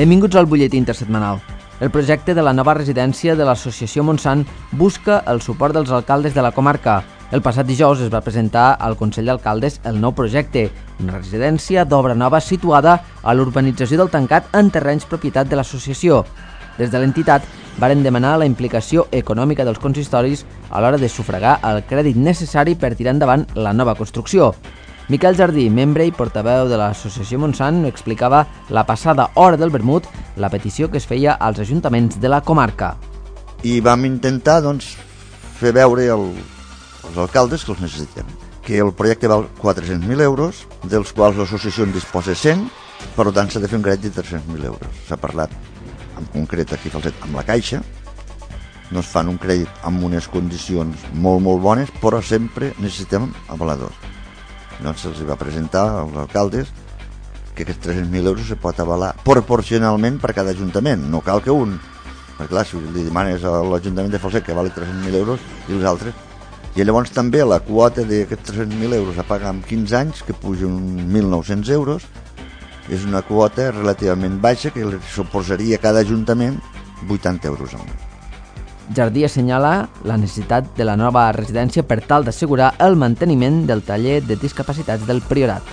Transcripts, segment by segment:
Benvinguts al butlletí intersetmanal. El projecte de la nova residència de l'Associació Montsant busca el suport dels alcaldes de la comarca. El passat dijous es va presentar al Consell d'Alcaldes el nou projecte, una residència d'obra nova situada a l'urbanització del Tancat en terrenys propietat de l'associació. Des de l'entitat varen demanar la implicació econòmica dels consistoris a l'hora de sufragar el crèdit necessari per tirar endavant la nova construcció. Miquel Jardí, membre i portaveu de l'Associació Montsant, explicava la passada hora del vermut la petició que es feia als ajuntaments de la comarca. I vam intentar fer veure als alcaldes que els necessitem, que el projecte val 400.000 euros, dels quals l'associació en disposa 100, per tant s'ha de fer un crèdit de 300.000 euros. S'ha parlat en concret aquí amb la Caixa, no es fan un crèdit amb unes condicions molt bones, però sempre necessitem avaladors. Doncs se'ls va presentar als alcaldes que aquests 300.000 euros se pot avalar proporcionalment per cada ajuntament, no cal que un, perquè clar, si li demanes a l'Ajuntament de Falset que vali 300.000 euros i els altres, i llavors també la quota d'aquests 300.000 euros a pagar en 15 anys, que puja uns 1.900 euros, és una quota relativament baixa que li suposaria a cada ajuntament 80 euros al mes. Jardí assenyala la necessitat de la nova residència per tal d'assegurar el manteniment del taller de discapacitats del Priorat.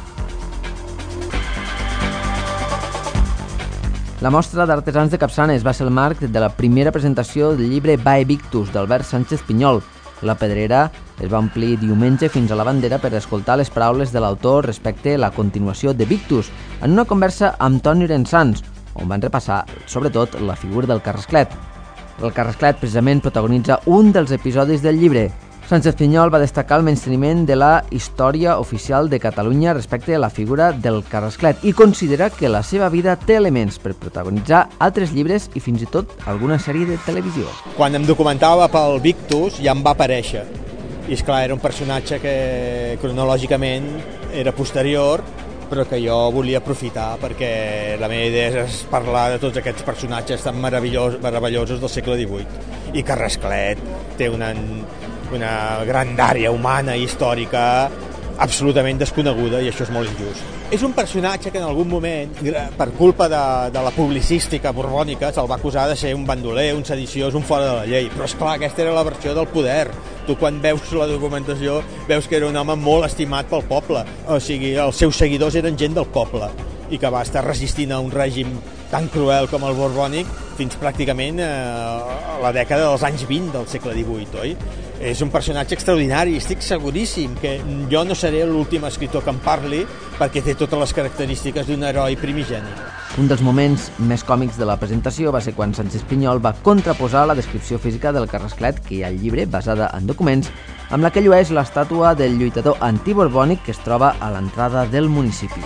La mostra d'artesans de Capçanes va ser el marc de la primera presentació del llibre Vae Victus d'Albert Sánchez Pinyol. La Pedrera es va omplir diumenge fins a la bandera per escoltar les paraules de l'autor respecte a la continuació de Victus en una conversa amb Toni Rensans, on van repassar sobretot la figura del Carrasclet. El Carrasclet precisament protagonitza un dels episodis del llibre. Sánchez Pinyol va destacar el menysteniment de la història oficial de Catalunya respecte a la figura del Carrasclet i considera que la seva vida té elements per protagonitzar altres llibres i fins i tot alguna sèrie de televisió. Quan em documentava pel Victus ja em va aparèixer. I esclar, era un personatge que cronològicament era posterior, però que jo volia aprofitar perquè la meva idea és parlar de tots aquests personatges tan meravellosos del segle XVIII. I Carrasclet té una grandària humana i històrica absolutament desconeguda, i això és molt injust. És un personatge que en algun moment, per culpa de la publicística borbònica, se'l va acusar de ser un bandoler, un sediciós, un fora de la llei. Però esclar, aquesta era la versió del poder. Tu quan veus la documentació veus que era un home molt estimat pel poble. O sigui, els seus seguidors eren gent del poble i que va estar resistint a un règim tan cruel com el borbònic fins pràcticament a la dècada dels anys 20 del segle XVIII, oi? És un personatge extraordinari i estic seguríssim que jo no seré l'últim escriptor que en parli perquè té totes les característiques d'un heroi primigeni. Un dels moments més còmics de la presentació va ser quan Sánchez Pinyol va contraposar la descripció física del Carrasclet que hi ha al llibre, basada en documents, amb la que llueix l'estàtua del lluitador antiborbònic que es troba a l'entrada del municipi.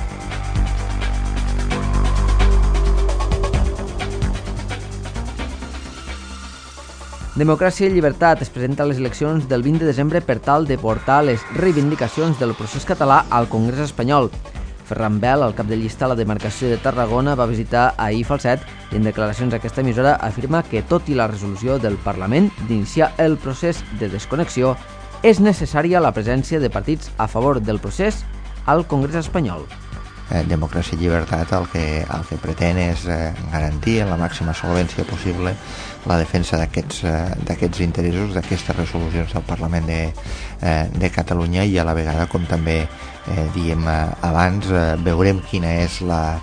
Democràcia i Llibertat es presenta a les eleccions del 20 de desembre per tal de portar les reivindicacions del procés català al Congrés espanyol. Ferran Bel, el cap de llista a la demarcació de Tarragona, va visitar ahir Falset i en declaracions a aquesta emissora afirma que, tot i la resolució del Parlament d'iniciar el procés de desconnexió, és necessària la presència de partits a favor del procés al Congrés espanyol. Democràcia i Llibertat el que pretén és garantir en la màxima solvència possible la defensa d'aquests interessos, d'aquestes resolucions del Parlament de Catalunya, i a la vegada, com també diem abans, veurem quina és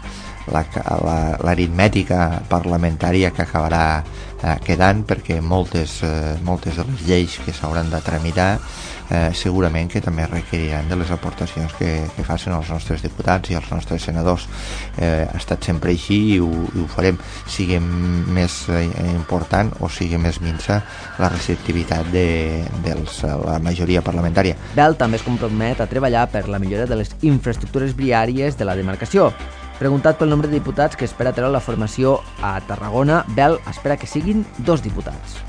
l'aritmètica parlamentària que acabarà quedant, perquè moltes de les lleis que s'hauran de tramitar segurament que també requeriran de les aportacions que facin els nostres diputats i els nostres senadors. Ha estat sempre així i ho farem, sigui més important o sigui més minsa la receptivitat de la majoria parlamentària. Bel també es compromet a treballar per la millora de les infraestructures viàries de la demarcació. Preguntat pel nombre de diputats que espera treure la formació a Tarragona, Bel espera que siguin 2 diputats.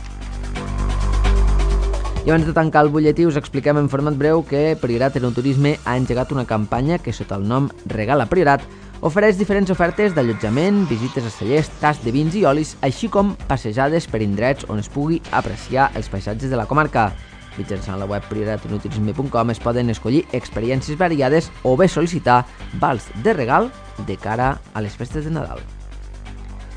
I abans de tancar el butlletí us expliquem en format breu que Priorat Enoturisme ha engegat una campanya que, sota el nom Regala Priorat, ofereix diferents ofertes d'allotjament, visites a cellers, tast de vins i olis, així com passejades per indrets on es pugui apreciar els paisatges de la comarca. Mitjançant la web prioratenoturisme.com es poden escollir experiències variades o bé sol·licitar vals de regal de cara a les festes de Nadal.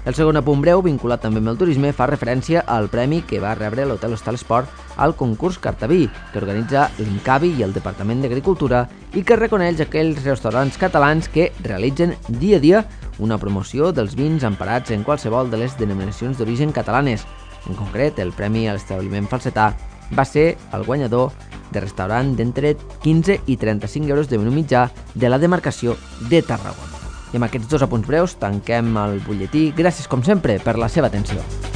El segon apunt breu, vinculat també amb el turisme, fa referència al premi que va rebre l'Hotel Hostal Esport al concurs Cartaví, que organitza l'Incavi i el Departament d'Agricultura i que reconeix aquells restaurants catalans que realitzen dia a dia una promoció dels vins emparats en qualsevol de les denominacions d'origen catalanes. En concret, el premi a l'establiment falsetà va ser el guanyador de restaurant d'entre 15 i 35 euros de menú mitjà de la demarcació de Tarragona. I amb aquests dos apunts breus tanquem el butlletí. Gràcies, com sempre, per la seva atenció.